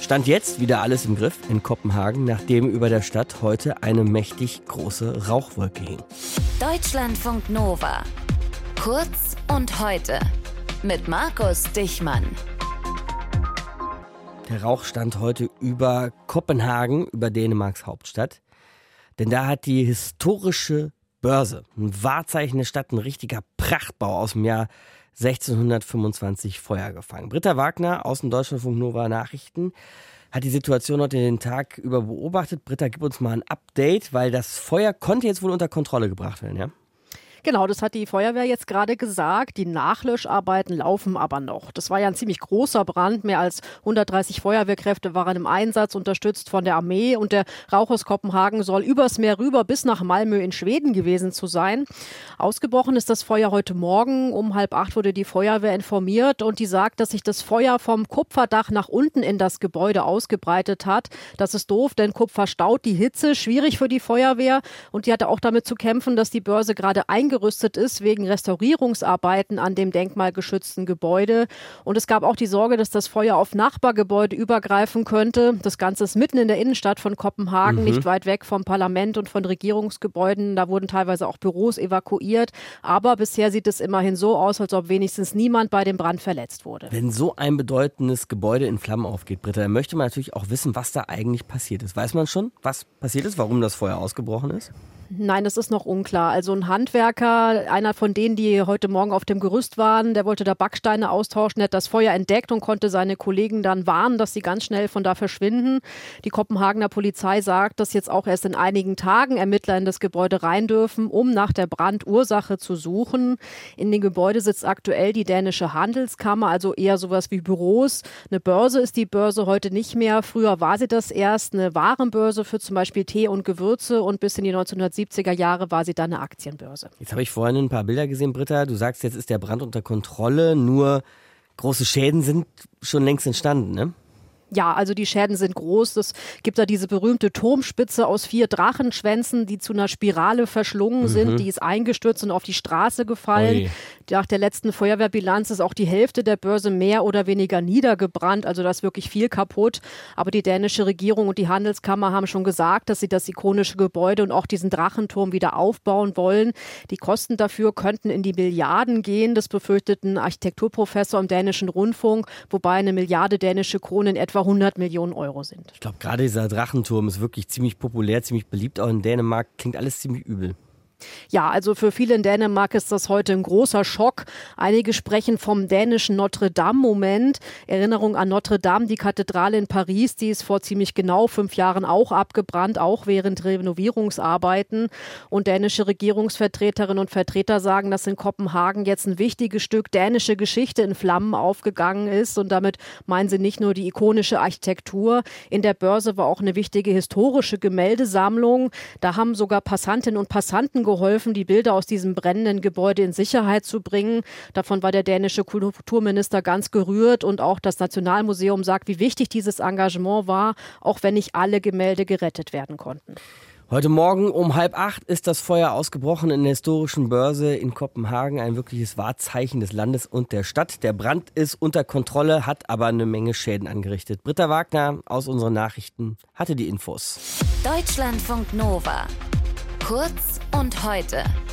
Stand jetzt wieder alles im Griff in Kopenhagen, nachdem über der Stadt heute eine mächtig große Rauchwolke hing. Deutschlandfunk Nova. Kurz und heute mit Markus Dichmann. Der Rauch stand heute über Kopenhagen, über Dänemarks Hauptstadt. Denn da hat die historische Börse, ein Wahrzeichen der Stadt, ein richtiger Prachtbau aus dem Jahr 1625 Feuer gefangen. Britta Wagner aus dem Deutschlandfunk Nova Nachrichten hat die Situation heute den Tag über beobachtet. Britta, gib uns mal ein Update, weil das Feuer konnte jetzt wohl unter Kontrolle gebracht werden, ja? Genau, das hat die Feuerwehr jetzt gerade gesagt. Die Nachlöscharbeiten laufen aber noch. Das war ja ein ziemlich großer Brand. Mehr als 130 Feuerwehrkräfte waren im Einsatz, unterstützt von der Armee. Und der Rauch aus Kopenhagen soll übers Meer rüber bis nach Malmö in Schweden gewesen zu sein. Ausgebrochen ist das Feuer heute Morgen. Um 7:30 wurde die Feuerwehr informiert. Und die sagt, dass sich das Feuer vom Kupferdach nach unten in das Gebäude ausgebreitet hat. Das ist doof, denn Kupfer staut die Hitze. Schwierig für die Feuerwehr. Und die hatte auch damit zu kämpfen, dass die Börse gerade eingerüstet ist wegen Restaurierungsarbeiten an dem denkmalgeschützten Gebäude. Und es gab auch die Sorge, dass das Feuer auf Nachbargebäude übergreifen könnte. Das Ganze ist mitten in der Innenstadt von Kopenhagen, nicht weit weg vom Parlament und von Regierungsgebäuden. Da wurden teilweise auch Büros evakuiert. Aber bisher sieht es immerhin so aus, als ob wenigstens niemand bei dem Brand verletzt wurde. Wenn so ein bedeutendes Gebäude in Flammen aufgeht, Britta, dann möchte man natürlich auch wissen, was da eigentlich passiert ist. Weiß man schon, was passiert ist, warum das Feuer ausgebrochen ist? Nein, das ist noch unklar. Also ein Handwerker, einer von denen, die heute Morgen auf dem Gerüst waren, der wollte da Backsteine austauschen, der hat das Feuer entdeckt und konnte seine Kollegen dann warnen, dass sie ganz schnell von da verschwinden. Die Kopenhagener Polizei sagt, dass jetzt auch erst in einigen Tagen Ermittler in das Gebäude rein dürfen, um nach der Brandursache zu suchen. In dem Gebäude sitzt aktuell die dänische Handelskammer, also eher sowas wie Büros. Eine Börse ist die Börse heute nicht mehr. Früher war sie das erst, eine Warenbörse für zum Beispiel Tee und Gewürze, und bis in die 1970er Jahre war sie dann eine Aktienbörse. Jetzt habe ich vorhin ein paar Bilder gesehen, Britta. Du sagst, jetzt ist der Brand unter Kontrolle, nur große Schäden sind schon längst entstanden, ne? Ja, also die Schäden sind groß. Es gibt da diese berühmte Turmspitze aus 4 Drachenschwänzen, die zu einer Spirale verschlungen sind. Die ist eingestürzt und auf die Straße gefallen. Ui. Nach der letzten Feuerwehrbilanz ist auch die Hälfte der Börse mehr oder weniger niedergebrannt. Also da ist wirklich viel kaputt. Aber die dänische Regierung und die Handelskammer haben schon gesagt, dass sie das ikonische Gebäude und auch diesen Drachenturm wieder aufbauen wollen. Die Kosten dafür könnten in die Milliarden gehen. Das befürchtet ein Architekturprofessor im dänischen Rundfunk, wobei 1 Milliarde dänische Kronen in etwa 100 Millionen Euro sind. Ich glaube, gerade dieser Drachenturm ist wirklich ziemlich populär, ziemlich beliebt, auch in Dänemark. Klingt alles ziemlich übel. Ja, also für viele in Dänemark ist das heute ein großer Schock. Einige sprechen vom dänischen Notre-Dame-Moment. Erinnerung an Notre Dame, die Kathedrale in Paris, die ist vor ziemlich genau 5 Jahren auch abgebrannt, auch während Renovierungsarbeiten. Und dänische Regierungsvertreterinnen und Vertreter sagen, dass in Kopenhagen jetzt ein wichtiges Stück dänische Geschichte in Flammen aufgegangen ist. Und damit meinen sie nicht nur die ikonische Architektur. In der Börse war auch eine wichtige historische Gemäldesammlung. Da haben sogar Passantinnen und Passanten geholfen, die Bilder aus diesem brennenden Gebäude in Sicherheit zu bringen. Davon war der dänische Kulturminister ganz gerührt, und auch das Nationalmuseum sagt, wie wichtig dieses Engagement war, auch wenn nicht alle Gemälde gerettet werden konnten. Heute Morgen um 7:30 ist das Feuer ausgebrochen in der historischen Börse in Kopenhagen. Ein wirkliches Wahrzeichen des Landes und der Stadt. Der Brand ist unter Kontrolle, hat aber eine Menge Schäden angerichtet. Britta Wagner aus unseren Nachrichten hatte die Infos. Deutschlandfunk Nova. Kurz und heute.